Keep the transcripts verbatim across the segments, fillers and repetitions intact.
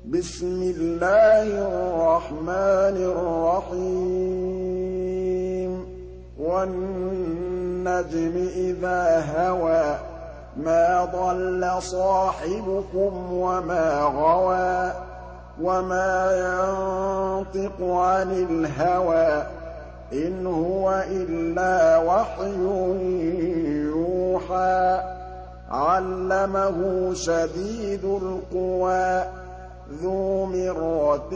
بسم الله الرحمن الرحيم والنجم إذا هوى ما ضل صاحبكم وما غوى وما ينطق عن الهوى إن هو إلا وحي يوحى علمه شديد القوى ذو مرة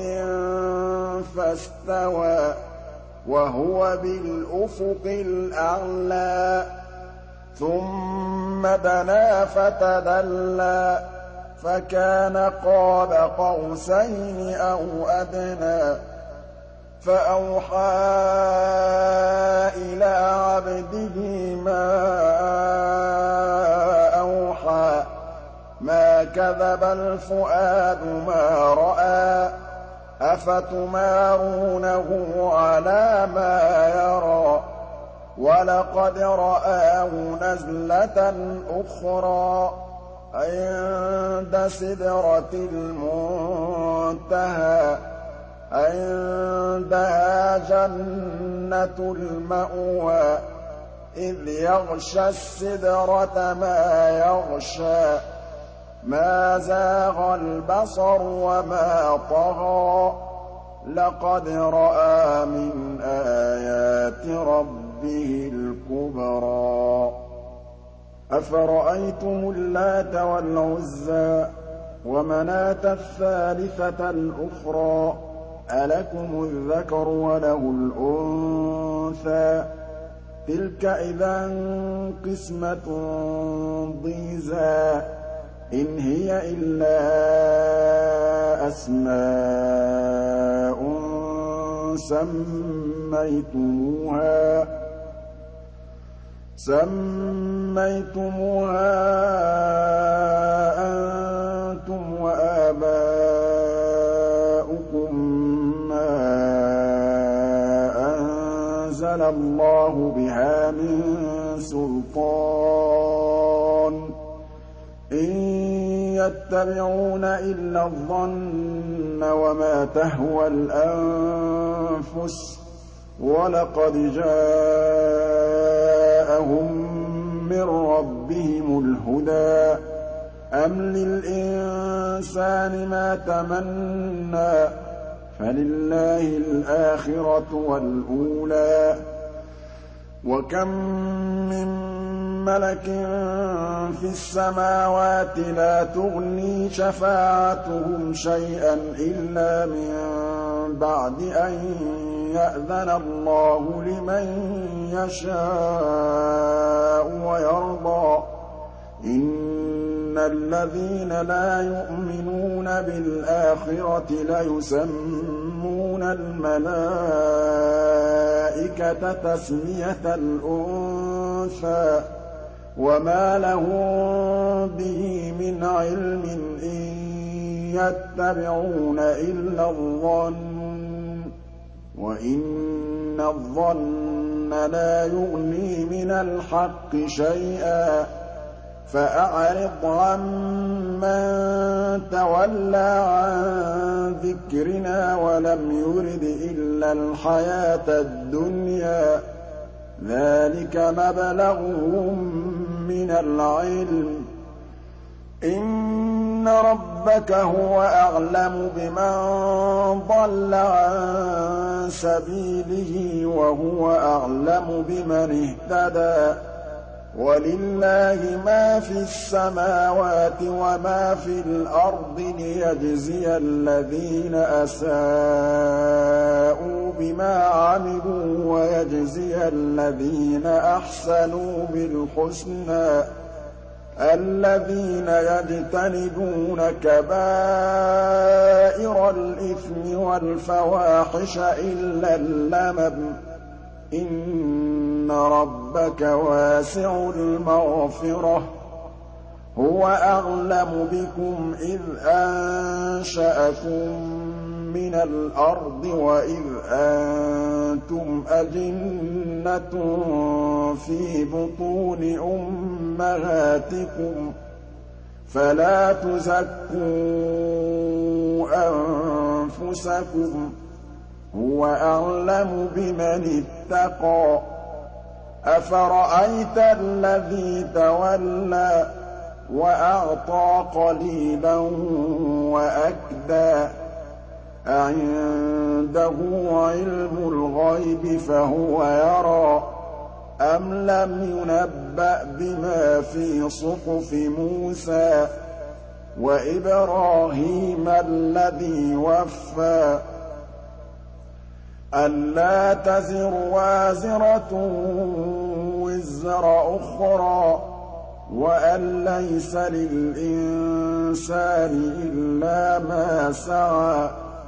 فاستوى وهو بالأفق الأعلى ثم دنا فتدلى فكان قاب قوسين أو أدنى فأوحى إلى عبده ما أوحى ما كذب الفؤاد ما رأى أفتمارونه على ما يرى ولقد رآه نزلة أخرى عند سدرة المنتهى عندها جنة المأوى إذ يغشى السدرة ما يغشى ما زاغ البصر وما طغى لقد رأى من آيات ربه الكبرى أفرأيتم اللات والعزى ومناة الثالثة الأخرى ألكم الذكر وله الأنثى تلك إذا قسمة ضيزى إن هي إلا أسماء سميتموها سميتموها أنتم وآباؤكم ما أنزل الله بها من سلطان إن يتبعون إلا الظن وما تهوى الأنفس ولقد جاءهم من ربهم الهدى أم للإنسان ما تمنى فلله الآخرة والأولى وكم من ملك في السماوات لا تغني شفاعتهم شيئا إلا من بعد أن يأذن الله لمن يشاء ويرضى إن الذين لا يؤمنون بالآخرة ليسمون الملائكة تسمية الأنثى وما لهم به من علم إن يتبعون إلا الظن وإن الظن لا يغني من الحق شيئا فأعرض عمن تولى عن ذكرنا ولم يرد إلا الحياة الدنيا ذلك مبلغهم من العلم إن ربك هو أعلم بمن ضل عن سبيله وهو أعلم بمن اهتدى ولله ما في السماوات وما في الأرض ليجزي الذين أساءوا بما عملوا ويجزي الذين أحسنوا بالحسنى الذين يجتنبون كبائر الإثم والفواحش إلا اللمم إن ربك واسع المغفرة هو أعلم بكم إذ أنشأكم من الأرض وإذ أنتم أجنة في بطون أمهاتكم فلا تزكوا أَنفُسَكُمْ هُوَ أَعْلَمُ بِمَنِ اتَّقَىٰ أَفَرَأَيْتَ الَّذِي تَوَلَّىٰ وَأَعْطَىٰ قَلِيلًا وَأَكْدَىٰ أَعِندَهُ عِلْمُ الْغَيْبِ فَهُوَ يَرَىٰ أَمْ لَمْ يُنَبَّأْ بِمَا فِي صُحُفِ مُوسَىٰ وَإِبْرَاهِيمَ الَّذِي وَفَّىٰ أَلَّا تَزِرُ وَازِرَةٌ وِزْرَ أُخْرَىٰ وَأَن لَّيْسَ لِلْإِنسَانِ إِلَّا مَا سَعَىٰ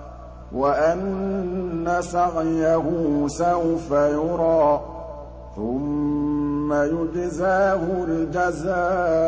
وَأَنَّ سَعْيَهُ سَوْفَ يُرَىٰ ثُمَّ يُجْزَاهُ الْجَزَاءَ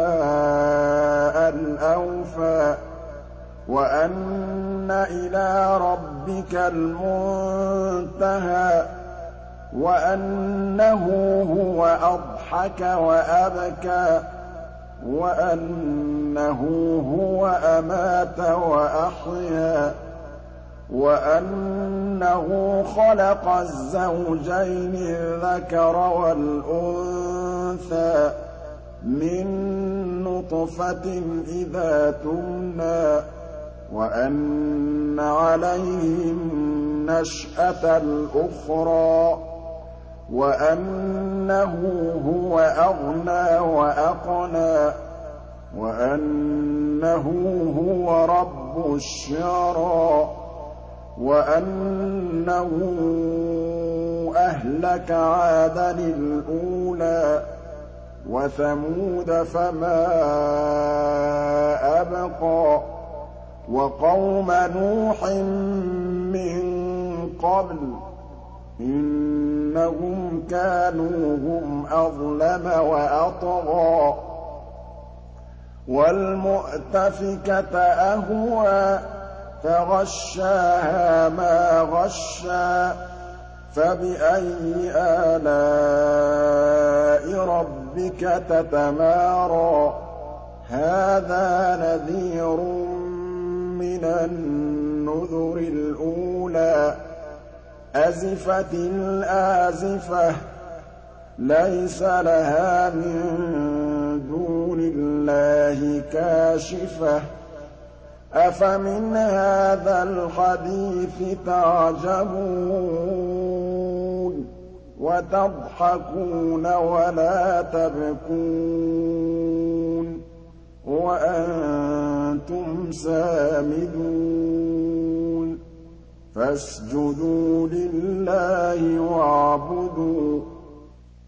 الْأَوْفَىٰ وَأَنَّ إِلَىٰ رَبِّكَ الْمُنتَهَىٰ وَأَنَّهُ هُوَ أَضْحَكَ وَأَبْكَىٰ وَأَنَّهُ هُوَ أَمَاتَ وَأَحْيَا وَأَنَّهُ خَلَقَ الزَّوْجَيْنِ الذَّكَرَ وَالْأُنثَىٰ مِن نُّطْفَةٍ إِذَا تُمْنَىٰ وَأَنَّ عَلَيْهِ النَّشْأَةَ الْأُخْرَىٰ وَأَنَّهُ هُوَ أَغْنَىٰ وَأَقْنَىٰ وَأَنَّهُ هُوَ رَبُّ الشِّعْرَىٰ وَأَنَّهُ أَهْلَكَ عَادًا الْأُولَىٰ وَثَمُودَ فَمَا أَبْقَىٰ وَقَوْمَ نُوحٍ مِّن قَبْلُ ۖ إِنَّهُمْ كَانُوا هُمْ أَظْلَمَ وَأَطْغَىٰ وَالْمُؤْتَفِكَةَ أَهْوَىٰ فَغَشَّاهَا مَا غَشَّىٰ فَبِأَيِّ آلَاءِ رَبِّكَ تَتَمَارَىٰ هَٰذَا نَذِيرٌ مِّنَ النُّذُرِ الْأُولَىٰ أَزِفَتِ الْآزِفَةُ لَيْسَ لَهَا مِن دُونِ اللَّهِ كَاشِفَةٌ أَفَمِنْ هَٰذَا الْحَدِيثِ تَعْجَبُونَ وَتَضْحَكُونَ وَلَا تَبْكُونَ وَأَنتُمْ سَامِدُونَ فَاسْجُدُوا لِلَّهِ وَاعْبُدُوا